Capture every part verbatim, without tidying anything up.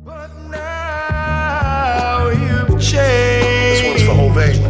But now you've changed. This one's for Jose.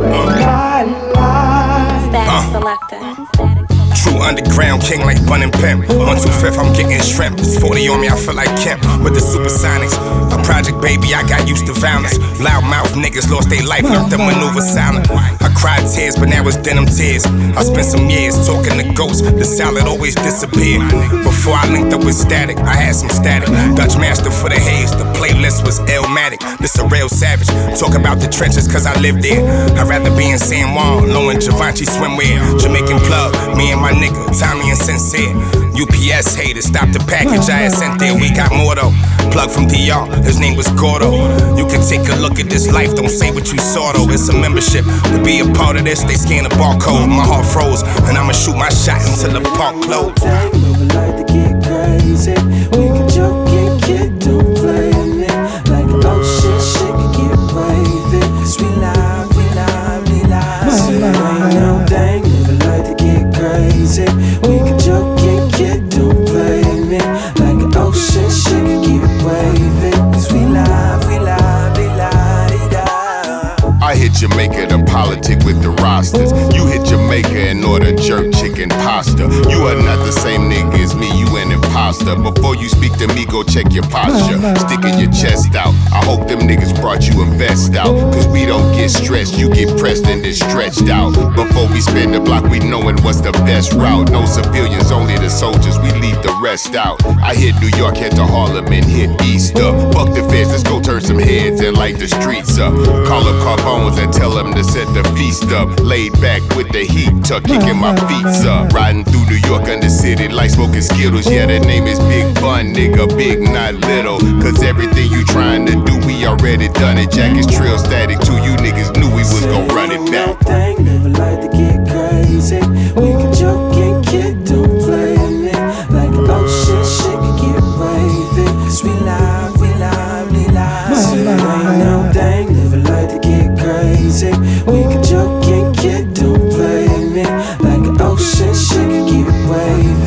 Static selector. True underground king like Bun and Pimp. One two fifth, I'm getting shrimp. It's forty on me, I feel like Kemp with the supersonics. A project baby, I got used to violence. Loudmouth niggas lost their life, learned to maneuver silent. I cried tears, but now it's denim tears. I spent some years talking to ghosts. The salad always disappeared. Before I linked up with Static, I had some static. Dutch master for the haze, the playlist was Illmatic. This a real savage. Talk about the trenches, cause I lived there. I'd rather be in San Juan, low in Givenchy swimwear. Jamaican plug, me and my nigga, Tommy and Sincere. U P S haters, stop the package, I had sent there. We got more though. Plug from D R, his name was Gordo. You can take a look at this life, don't say what you saw though. It's a membership, to be a part of this, they scan a barcode. My heart froze, and I'ma shoot my shot until the park closed. We like to get crazy. We can joke and kid, don't play me. Like oh shit, shit can get wavy. Cause we live, we live, we live. So ain't no thing, never like to get crazy. We can joke and kid, don't play me. Like oh shit, shit can get wavy. Cause we live, we live, we live, we live. I hit Jamaica to politic with the rosters. You hit Jamaica and order jerk chicken pasta. You are not the same nigga as me, you an imposter. Before you speak to me, go check your posture. Sticking your chest out, I hope them niggas brought you a vest out. Cause we don't get stressed, you get pressed and then stretched out. Before we spin the block, we knowin' what's the best route. No civilians, only the soldiers, we leave the rest out. I hit New York, head to Harlem and hit Easter. Fuck the feds, let's go turn some heads and light the streets up. Call up Carbones and tell them to set the feast up. Laid back with the heat tuck, kicking my feet up. Riding through New York under city like smoking Skittles. Yeah, that name is Big Bun, nigga, big not little. Cause everything you trying to do, we already done it. Jack is Trill Static too, you niggas knew we was gon' run it back. Thing, never like to get crazy. We can joke and kid, don't play me. Like oh shit, shit can get wavy. Cause we live, we live, we live. So ain't no thing, never like to get crazy. We can joke and kid, don't play me. Like oh shit, shit can get wavy.